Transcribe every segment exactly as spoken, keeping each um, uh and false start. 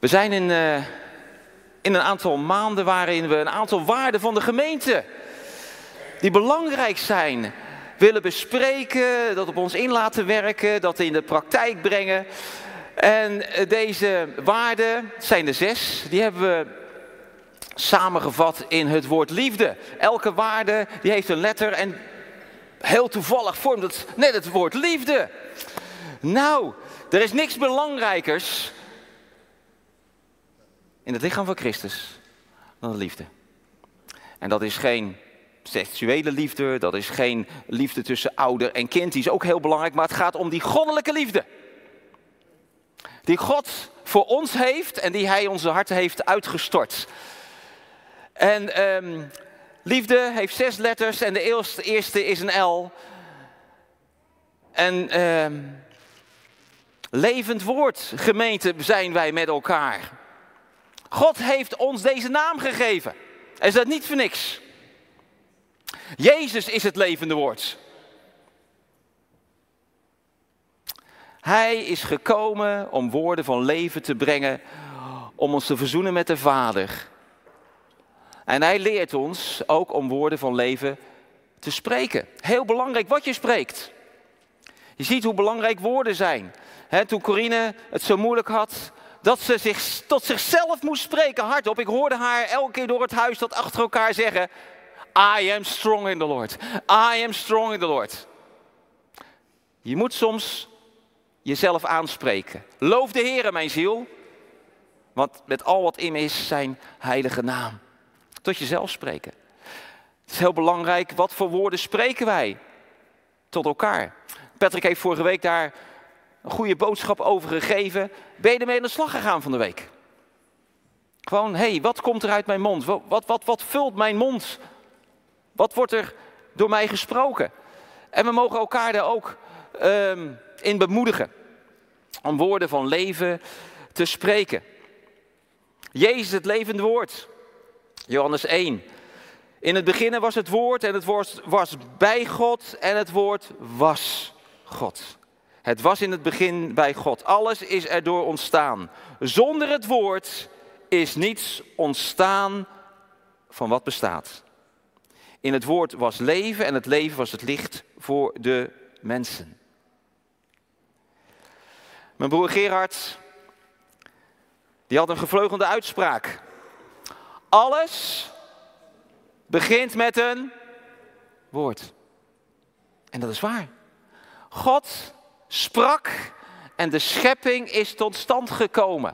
We zijn in, uh, in een aantal maanden waarin we een aantal waarden van de gemeente, die belangrijk zijn, willen bespreken, dat op ons in laten werken, dat in de praktijk brengen. En deze waarden, het zijn er zes, die hebben we samengevat in het woord liefde. Elke waarde die heeft een letter en heel toevallig vormt het net het woord liefde. Nou, er is niks belangrijkers in het lichaam van Christus dan de liefde. En dat is geen seksuele liefde, dat is geen liefde tussen ouder en kind, die is ook heel belangrijk, maar het gaat om die goddelijke liefde. Die God voor ons heeft en die hij onze harten heeft uitgestort. En um, liefde heeft zes letters en de eerste, eerste is een L. En um, levend woord, gemeente, zijn wij met elkaar. God heeft ons deze naam gegeven. En is dat niet voor niks. Jezus is het levende woord. Hij is gekomen om woorden van leven te brengen, om ons te verzoenen met de Vader. En hij leert ons ook om woorden van leven te spreken. Heel belangrijk wat je spreekt. Je ziet hoe belangrijk woorden zijn. He, toen Corine het zo moeilijk had, dat ze zich tot zichzelf moest spreken hardop. Ik hoorde haar elke keer door het huis dat achter elkaar zeggen: I am strong in the Lord. I am strong in the Lord. Je moet soms jezelf aanspreken. Loof de Heere, mijn ziel. Want met al wat in me is zijn heilige naam. Tot jezelf spreken. Het is heel belangrijk, wat voor woorden spreken wij tot elkaar. Patrick heeft vorige week daar een goede boodschap over gegeven. Ben je ermee aan de slag gegaan van de week? Gewoon, hé, hey, wat komt er uit mijn mond? Wat, wat, wat, wat vult mijn mond? Wat wordt er door mij gesproken? En we mogen elkaar daar ook um, in bemoedigen. Om woorden van leven te spreken. Jezus, het levende woord. Johannes één. In het begin was het woord en het woord was bij God en het woord was God. Het was in het begin bij God. Alles is erdoor ontstaan. Zonder het woord is niets ontstaan van wat bestaat. In het woord was leven en het leven was het licht voor de mensen. Mijn broer Gerard, die had een gevleugelde uitspraak. Alles begint met een woord. En dat is waar. God sprak en de schepping is tot stand gekomen.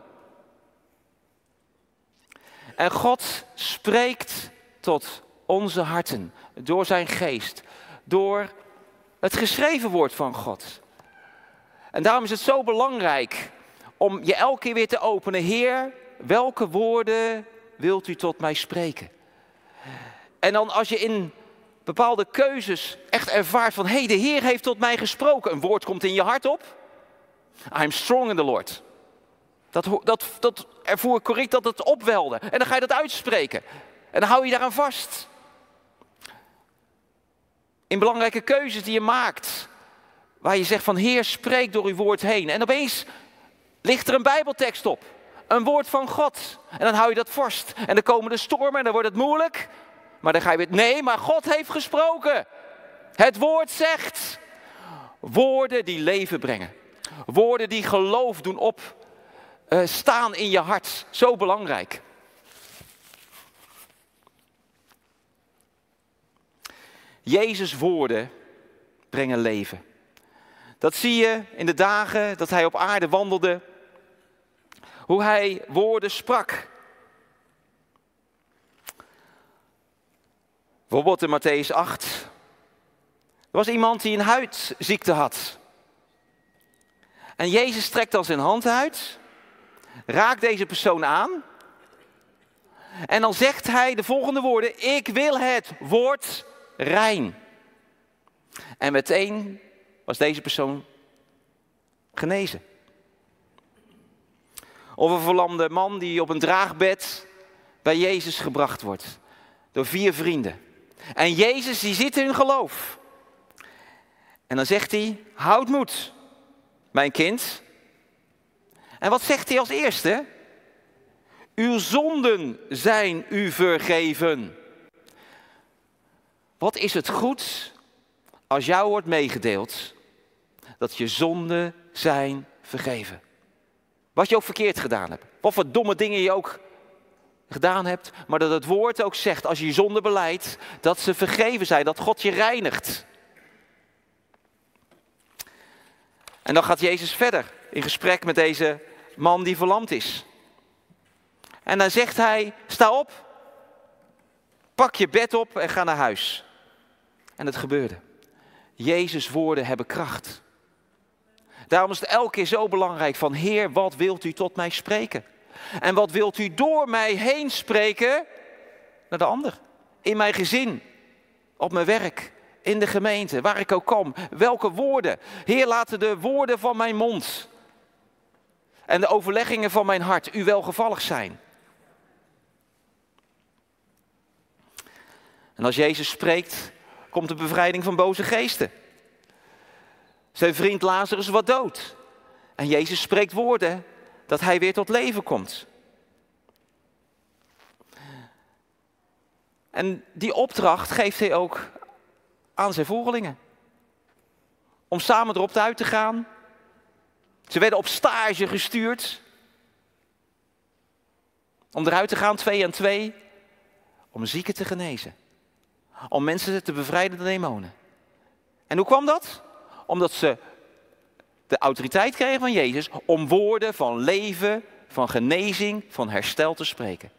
En God spreekt tot onze harten door zijn geest, door het geschreven woord van God. En daarom is het zo belangrijk om je elke keer weer te openen. Heer, welke woorden wilt u tot mij spreken? En dan als je in bepaalde keuzes echt ervaart van, hé, hey, de Heer heeft tot mij gesproken. Een woord komt in je hart op. I'm strong in the Lord. Dat, dat, dat ervoer ik correct dat het opwelde. En dan ga je dat uitspreken. En dan hou je daaraan vast. In belangrijke keuzes die je maakt. Waar je zegt van, Heer, spreek door uw woord heen. En opeens ligt er een Bijbeltekst op. Een woord van God. En dan hou je dat vast. En dan komen de stormen en dan wordt het moeilijk. Maar dan ga je weer, nee, maar God heeft gesproken. Het woord zegt. Woorden die leven brengen. Woorden die geloof doen opstaan uh, in je hart. Zo belangrijk. Jezus' woorden brengen leven. Dat zie je in de dagen dat hij op aarde wandelde. Hoe hij woorden sprak. Bijvoorbeeld in Mattheüs acht. Er was iemand die een huidziekte had. En Jezus strekt dan zijn hand uit. Raakt deze persoon aan. En dan zegt hij de volgende woorden. Ik wil het woord rein. En meteen was deze persoon genezen. Of een verlamde man die op een draagbed bij Jezus gebracht wordt. Door vier vrienden. En Jezus die ziet hun geloof. En dan zegt hij, houd moed, mijn kind. En wat zegt hij als eerste? Uw zonden zijn u vergeven. Wat is het goed als jou wordt meegedeeld dat je zonden zijn vergeven. Wat je ook verkeerd gedaan hebt. Wat voor domme dingen je ook gedaan hebt. Maar dat het woord ook zegt, als je je zonde belijdt, dat ze vergeven zijn. Dat God je reinigt. En dan gaat Jezus verder in gesprek met deze man die verlamd is. En dan zegt hij, sta op, pak je bed op en ga naar huis. En het gebeurde. Jezus' woorden hebben kracht. Daarom is het elke keer zo belangrijk van, Heer, wat wilt u tot mij spreken? En wat wilt u door mij heen spreken naar de ander? In mijn gezin, op mijn werk, in de gemeente, waar ik ook kom. Welke woorden? Heer, laten de woorden van mijn mond en de overleggingen van mijn hart u welgevallig zijn. En als Jezus spreekt, komt de bevrijding van boze geesten. Zijn vriend Lazarus was dood. En Jezus spreekt woorden dat hij weer tot leven komt. En die opdracht geeft hij ook aan zijn volgelingen. Om samen erop uit te gaan. Ze werden op stage gestuurd. Om eruit te gaan, twee aan twee. Om zieken te genezen. Om mensen te bevrijden van demonen. En hoe kwam dat? Omdat ze de autoriteit kregen van Jezus om woorden van leven, van genezing, van herstel te spreken.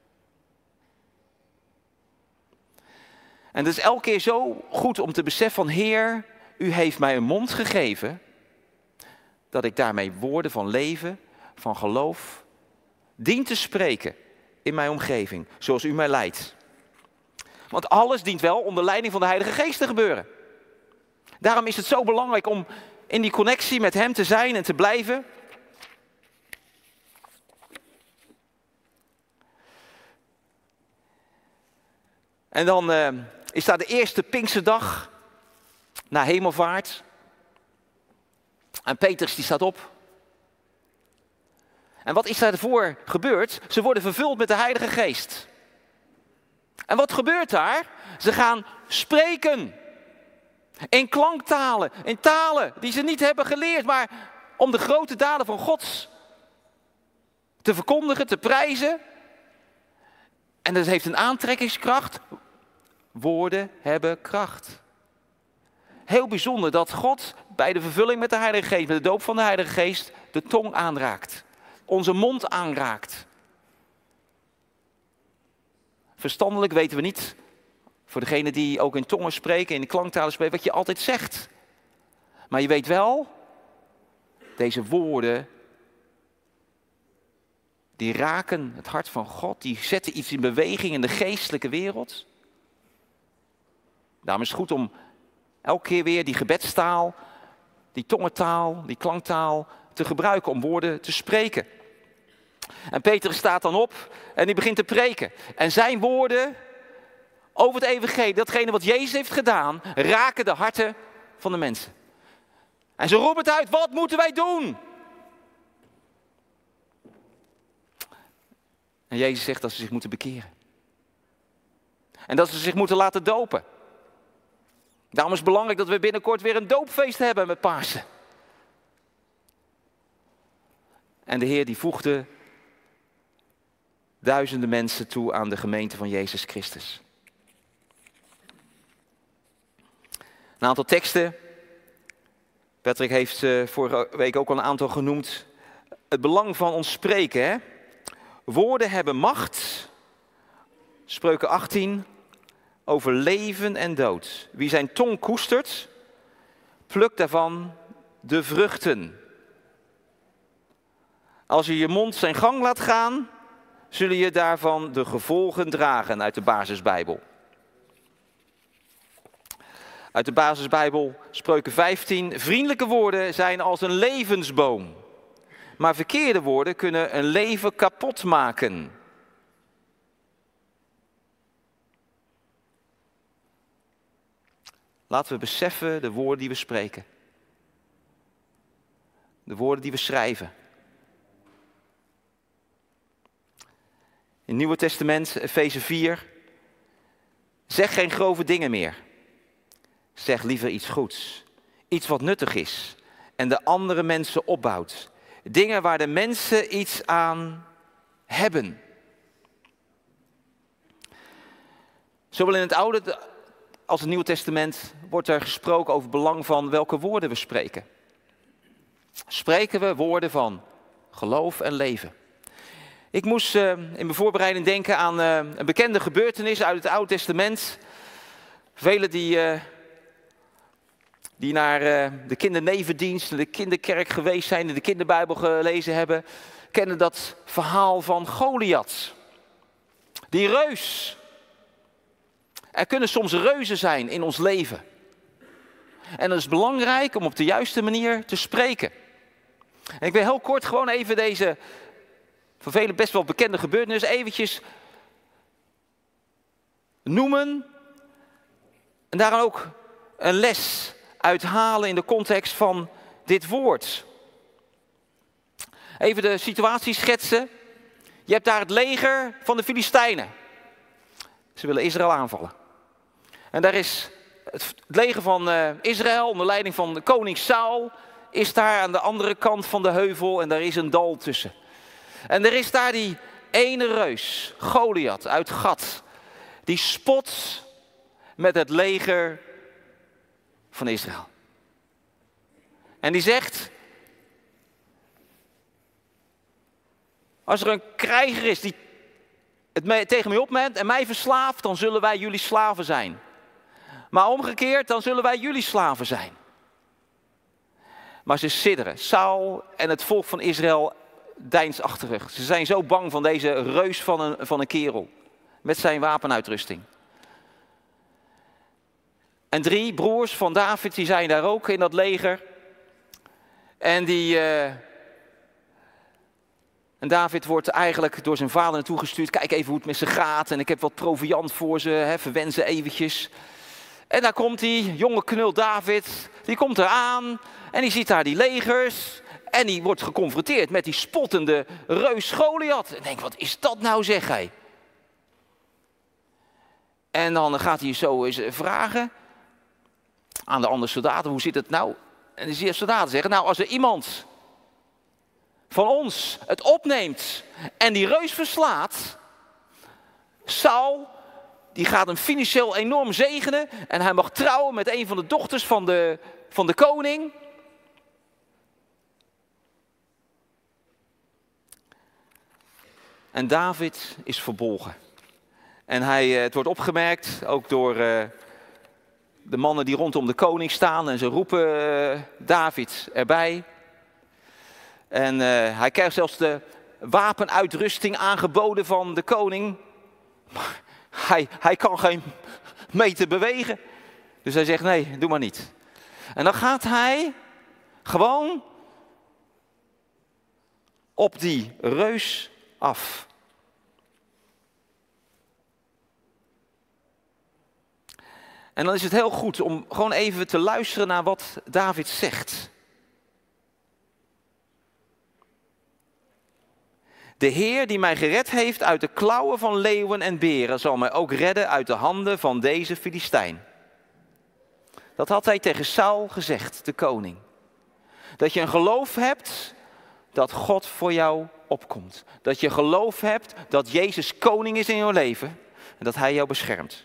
En het is elke keer zo goed om te beseffen van, Heer, u heeft mij een mond gegeven, dat ik daarmee woorden van leven, van geloof, dien te spreken in mijn omgeving, zoals u mij leidt. Want alles dient wel onder leiding van de Heilige Geest te gebeuren. Daarom is het zo belangrijk om in die connectie met hem te zijn en te blijven. En dan uh, is daar de eerste Pinksterdag na hemelvaart. En Petrus die staat op. En wat is daarvoor gebeurd? Ze worden vervuld met de Heilige Geest. En wat gebeurt daar? Ze gaan spreken. In klanktalen, in talen die ze niet hebben geleerd, maar om de grote daden van God te verkondigen, te prijzen. En dat heeft een aantrekkingskracht. Woorden hebben kracht. Heel bijzonder dat God bij de vervulling met de Heilige Geest, met de doop van de Heilige Geest, de tong aanraakt. Onze mond aanraakt. Verstandelijk weten we niet, voor degenen die ook in tongen spreken, in de klanktalen spreken, wat je altijd zegt. Maar je weet wel, deze woorden, die raken het hart van God, die zetten iets in beweging in de geestelijke wereld. Daarom is het goed om elke keer weer die gebedstaal, die tongentaal, die klanktaal te gebruiken om woorden te spreken. En Petrus staat dan op en die begint te preken. En zijn woorden over het evangelie, datgene wat Jezus heeft gedaan, raken de harten van de mensen. En ze roepen het uit, wat moeten wij doen? En Jezus zegt dat ze zich moeten bekeren. En dat ze zich moeten laten dopen. Daarom is het belangrijk dat we binnenkort weer een doopfeest hebben met Pasen. En de Heer die voegde duizenden mensen toe aan de gemeente van Jezus Christus. Een aantal teksten. Patrick heeft uh, vorige week ook al een aantal genoemd. Het belang van ons spreken. Hè? Woorden hebben macht. Spreuken achttien. Over leven en dood. Wie zijn tong koestert, plukt daarvan de vruchten. Als je je mond zijn gang laat gaan, zullen je daarvan de gevolgen dragen, uit de basisbijbel. Uit de basisbijbel, Spreuken vijftien. Vriendelijke woorden zijn als een levensboom. Maar verkeerde woorden kunnen een leven kapot maken. Laten we beseffen de woorden die we spreken. De woorden die we schrijven. het Nieuwe Testament, Efeze vier. Zeg geen grove dingen meer. Zeg liever iets goeds. Iets wat nuttig is en de andere mensen opbouwt. Dingen waar de mensen iets aan hebben. Zowel in het Oude als het Nieuwe Testament wordt er gesproken over het belang van welke woorden we spreken. Spreken we woorden van geloof en leven. Ik moest uh, in mijn voorbereiding denken aan uh, een bekende gebeurtenis uit het Oude Testament. Velen die, uh, die naar uh, de kindernevendienst, de kinderkerk geweest zijn en de kinderbijbel gelezen hebben, kennen dat verhaal van Goliath. Die reus. Er kunnen soms reuzen zijn in ons leven. En het is belangrijk om op de juiste manier te spreken. En ik wil heel kort gewoon even deze, voor velen best wel bekende gebeurtenis, eventjes noemen. En daar ook een les uithalen in de context van dit woord. Even de situatie schetsen. Je hebt daar het leger van de Filistijnen. Ze willen Israël aanvallen. En daar is het leger van uh, Israël onder leiding van de koning Saul is daar aan de andere kant van de heuvel en daar is een dal tussen. En er is daar die ene reus, Goliath uit Gat, die spot met het leger van Israël. En die zegt, als er een krijger is die het me, tegen mij opneemt en mij verslaaft, dan zullen wij jullie slaven zijn. Maar omgekeerd, dan zullen wij jullie slaven zijn. Maar ze sidderen. Saul en het volk van Israël deinst achterig. Ze zijn zo bang van deze reus van een, van een kerel. Met zijn wapenuitrusting. En drie broers van David, die zijn daar ook in dat leger. En die... Uh, En David wordt eigenlijk door zijn vader naartoe gestuurd. Kijk even hoe het met ze gaat. En ik heb wat proviand voor ze. Hè, verwen ze eventjes. En daar komt die jonge knul David. Die komt eraan. En die ziet daar die legers. En die wordt geconfronteerd met die spottende reus Goliath. En denkt, wat is dat nou, zeg hij. En dan gaat hij zo eens vragen aan de andere soldaten. Hoe zit het nou? En dan zie je soldaten zeggen, nou als er iemand van ons het opneemt en die reus verslaat, Saul, die gaat hem financieel enorm zegenen en hij mag trouwen met een van de dochters van de, van de koning. En David is verbolgen. En hij, het wordt opgemerkt, ook door uh, de mannen die rondom de koning staan en ze roepen uh, David erbij. En uh, hij krijgt zelfs de wapenuitrusting aangeboden van de koning. Maar hij, hij kan geen meter bewegen. Dus hij zegt, nee, doe maar niet. En dan gaat hij gewoon op die reus af. En dan is het heel goed om gewoon even te luisteren naar wat David zegt. De Heer die mij gered heeft uit de klauwen van leeuwen en beren, zal mij ook redden uit de handen van deze Filistijn. Dat had hij tegen Saul gezegd, de koning. Dat je een geloof hebt dat God voor jou opkomt. Dat je geloof hebt dat Jezus koning is in jouw leven en dat hij jou beschermt.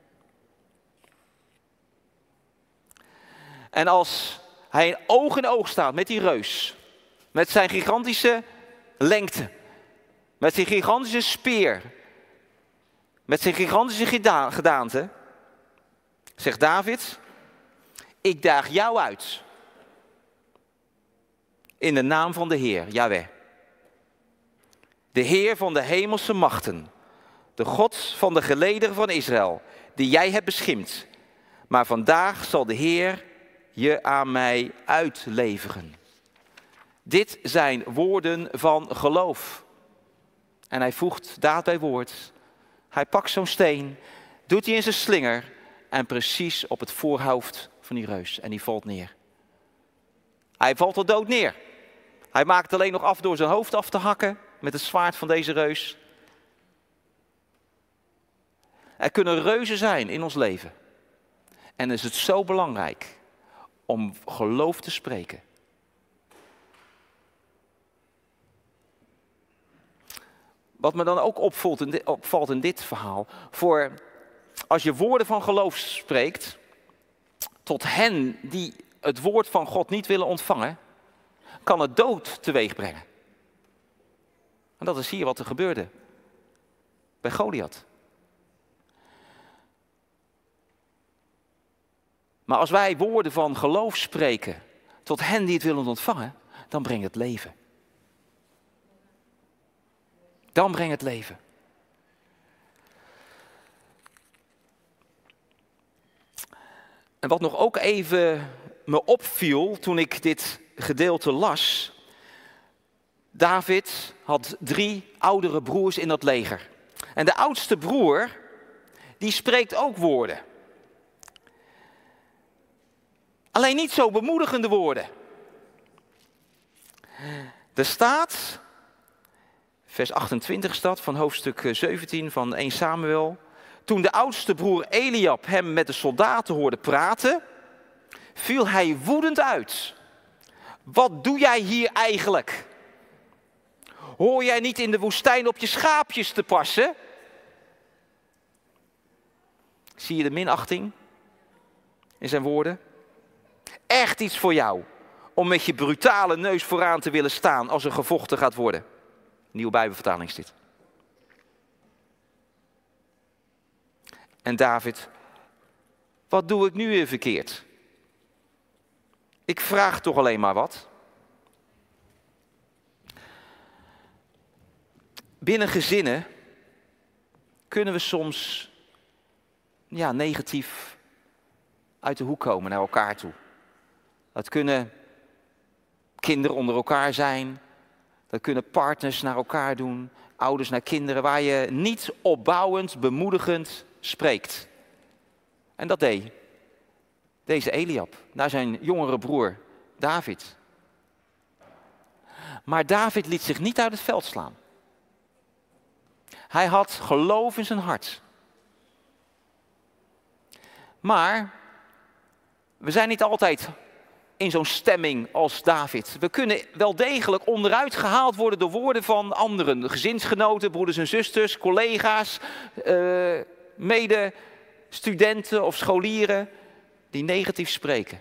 En als hij oog in oog staat met die reus, met zijn gigantische lengte, met zijn gigantische speer, met zijn gigantische geda- gedaante, zegt David, ik daag jou uit. In de naam van de Heer, Jahweh. De Heer van de hemelse machten, de God van de gelederen van Israël, die jij hebt beschimd. Maar vandaag zal de Heer je aan mij uitleveren. Dit zijn woorden van geloof. En hij voegt daad bij woord. Hij pakt zo'n steen, doet hij in zijn slinger en precies op het voorhoofd van die reus. En die valt neer. Hij valt al dood neer. Hij maakt het alleen nog af door zijn hoofd af te hakken met het zwaard van deze reus. Er kunnen reuzen zijn in ons leven. En dan is het zo belangrijk om geloof te spreken. Wat me dan ook opvalt in dit, opvalt in dit verhaal. Voor als je woorden van geloof spreekt tot hen die het woord van God niet willen ontvangen, kan het dood teweeg brengen. En dat is hier wat er gebeurde bij Goliath. Maar als wij woorden van geloof spreken tot hen die het willen ontvangen, dan brengt het leven. Dan brengt het leven. En wat nog ook even me opviel toen ik dit gedeelte las. David had drie oudere broers in dat leger. En de oudste broer, die spreekt ook woorden. Alleen niet zo bemoedigende woorden. Er staat, vers achtentwintig staat van hoofdstuk zeventien van eerste Samuel. Toen de oudste broer Eliab hem met de soldaten hoorde praten, viel hij woedend uit. Wat doe jij hier eigenlijk? Hoor jij niet in de woestijn op je schaapjes te passen? Zie je de minachting in zijn woorden? Echt iets voor jou om met je brutale neus vooraan te willen staan als er gevochten gaat worden. Nieuwe Bijbelvertaling is dit. En David, wat doe ik nu weer verkeerd? Ik vraag toch alleen maar wat. Binnen gezinnen kunnen we soms ja, negatief uit de hoek komen naar elkaar toe. Dat kunnen kinderen onder elkaar zijn. Dat kunnen partners naar elkaar doen. Ouders naar kinderen. Waar je niet opbouwend, bemoedigend spreekt. En dat deed deze Eliab naar zijn jongere broer David. Maar David liet zich niet uit het veld slaan. Hij had geloof in zijn hart. Maar we zijn niet altijd in zo'n stemming als David. We kunnen wel degelijk onderuit gehaald worden door woorden van anderen. Gezinsgenoten, broeders en zusters, collega's, uh, medestudenten of scholieren die negatief spreken.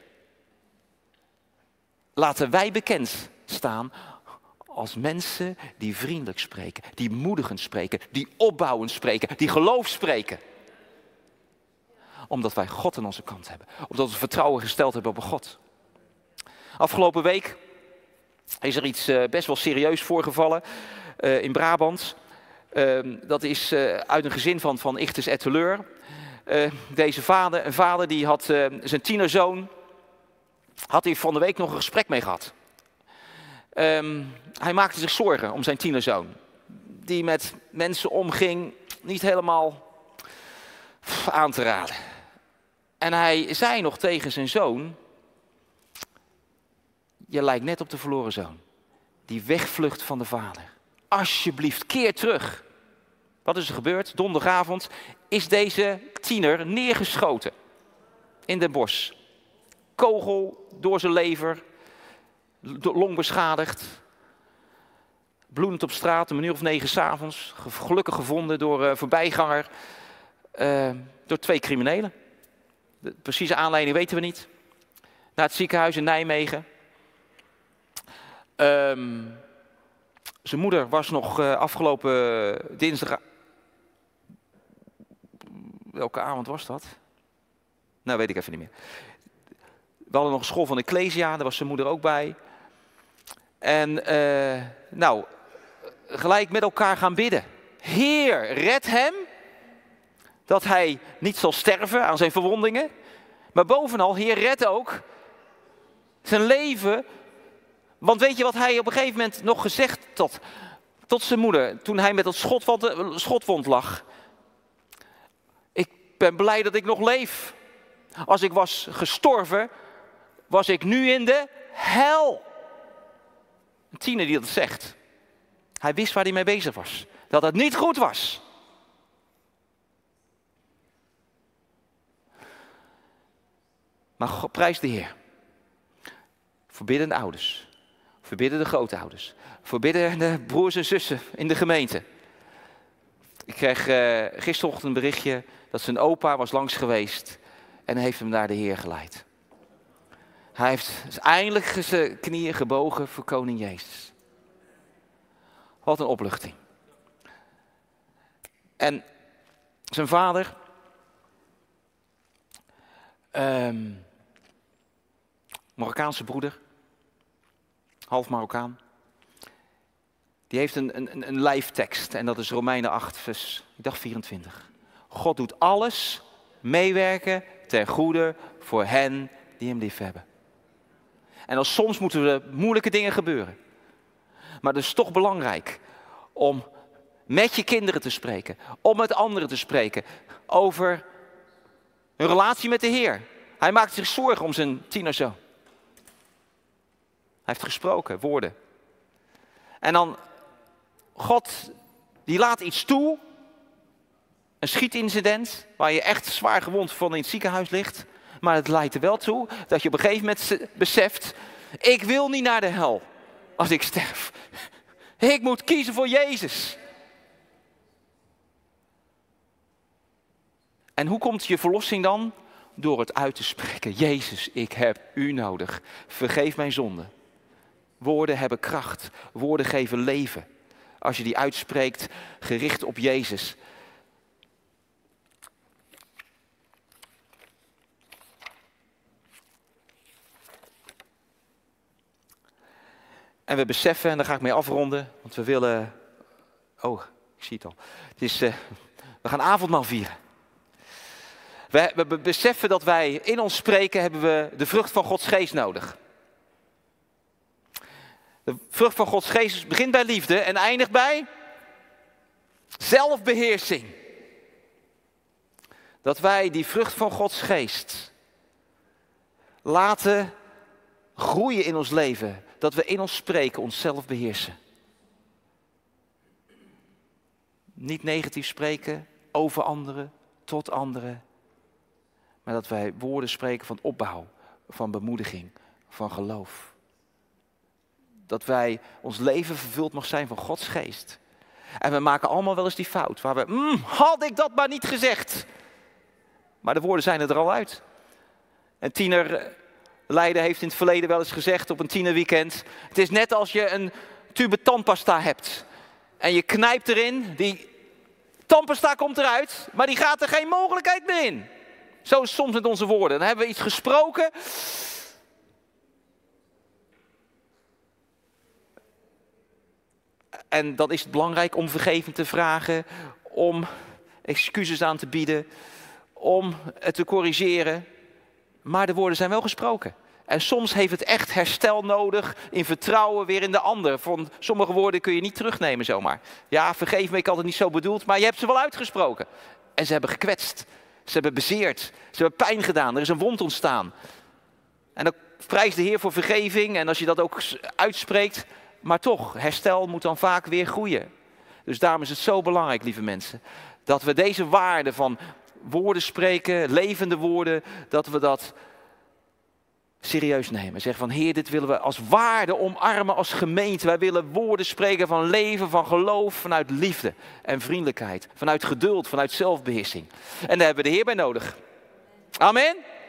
Laten wij bekend staan als mensen die vriendelijk spreken, die moedigend spreken, die opbouwend spreken, die geloof spreken. Omdat wij God aan onze kant hebben. Omdat we vertrouwen gesteld hebben op God. Afgelopen week is er iets uh, best wel serieus voorgevallen uh, in Brabant. Uh, dat is uh, uit een gezin van, van Ichtes Etteleur. Uh, deze vader, een vader die had uh, zijn tienerzoon, had hij van de week nog een gesprek mee gehad. Um, hij maakte zich zorgen om zijn tienerzoon. Die met mensen omging, niet helemaal pff, aan te raden. En hij zei nog tegen zijn zoon: je lijkt net op de verloren zoon. Die wegvlucht van de vader. Alsjeblieft, keer terug. Wat is er gebeurd? Donderdagavond is deze tiener neergeschoten. In Den Bosch. Kogel door zijn lever. Long beschadigd. Bloedend op straat, een minuut of negen 's avonds. Gelukkig gevonden door een voorbijganger. Uh, door twee criminelen. De precieze aanleiding weten we niet. Naar het ziekenhuis in Nijmegen. Um, zijn moeder was nog uh, afgelopen dinsdag. Welke avond was dat? Nou, weet ik even niet meer. We hadden nog een school van Ecclesia, daar was zijn moeder ook bij. En uh, nou, gelijk met elkaar gaan bidden. Heer, red hem, dat hij niet zal sterven aan zijn verwondingen. Maar bovenal, Heer, red ook zijn leven. Want weet je wat hij op een gegeven moment nog gezegd had tot zijn moeder, toen hij met dat schotwond, schotwond lag? Ik ben blij dat ik nog leef. Als ik was gestorven, was ik nu in de hel. Een tiener die dat zegt. Hij wist waar hij mee bezig was. Dat het niet goed was. Maar God, prijs de Heer. Voor biddende ouders. Voor biddende grootouders. Voor biddende broers en zussen in de gemeente. Ik kreeg uh, gisterochtend een berichtje dat zijn opa was langs geweest. En heeft hem naar de Heer geleid. Hij heeft eindelijk zijn knieën gebogen voor koning Jezus. Wat een opluchting. En zijn vader, um, Marokkaanse broeder, half Marokkaan, die heeft een, een, een lijftekst en dat is Romeinen acht, vers, ik dacht vierentwintig. God doet alles meewerken ten goede voor hen die hem lief hebben. En dan soms moeten er moeilijke dingen gebeuren. Maar het is toch belangrijk om met je kinderen te spreken, om met anderen te spreken over hun relatie met de Heer. Hij maakt zich zorgen om zijn tienerzoon. Hij heeft gesproken, woorden. En dan, God, die laat iets toe, een schietincident, waar je echt zwaar gewond van in het ziekenhuis ligt. Maar het leidt er wel toe dat je op een gegeven moment beseft, ik wil niet naar de hel als ik sterf. Ik moet kiezen voor Jezus. En hoe komt je verlossing dan? Door het uit te spreken. Jezus, ik heb u nodig. Vergeef mijn zonde. Woorden hebben kracht. Woorden geven leven. Als je die uitspreekt, gericht op Jezus. En we beseffen, en daar ga ik mee afronden, want we willen... Oh, ik zie het al. Het is, uh, we gaan avondmaal vieren. We, we, we beseffen dat wij in ons spreken hebben we de vrucht van Gods geest nodig. De vrucht van Gods geest begint bij liefde en eindigt bij zelfbeheersing. Dat wij die vrucht van Gods geest laten groeien in ons leven. Dat we in ons spreken onszelf beheersen. Niet negatief spreken over anderen, tot anderen. Maar dat wij woorden spreken van opbouw, van bemoediging, van geloof. Dat wij ons leven vervuld mag zijn van Gods geest. En we maken allemaal wel eens die fout. Waar we, mm, had ik dat maar niet gezegd. Maar de woorden zijn er al uit. Een tienerleider heeft in het verleden wel eens gezegd op een tienerweekend. Het is net als je een tube tandpasta hebt. En je knijpt erin, die tandpasta komt eruit, maar die gaat er geen mogelijkheid meer in. Zo is het soms met onze woorden. Dan hebben we iets gesproken. En dan is het belangrijk om vergeving te vragen, om excuses aan te bieden, om het te corrigeren. Maar de woorden zijn wel gesproken. En soms heeft het echt herstel nodig in vertrouwen weer in de ander. Van sommige woorden kun je niet terugnemen zomaar. Ja, vergeef me, ik had het niet zo bedoeld, maar je hebt ze wel uitgesproken. En ze hebben gekwetst. Ze hebben bezeerd. Ze hebben pijn gedaan. Er is een wond ontstaan. En dan prijs de Heer voor vergeving. En als je dat ook uitspreekt. Maar toch, herstel moet dan vaak weer groeien. Dus daarom is het zo belangrijk, lieve mensen. Dat we deze waarde van woorden spreken, levende woorden. Dat we dat serieus nemen. Zeg van Heer, dit willen we als waarde omarmen als gemeente. Wij willen woorden spreken van leven, van geloof, vanuit liefde en vriendelijkheid. Vanuit geduld, vanuit zelfbeheersing. En daar hebben we de Heer bij nodig. Amen.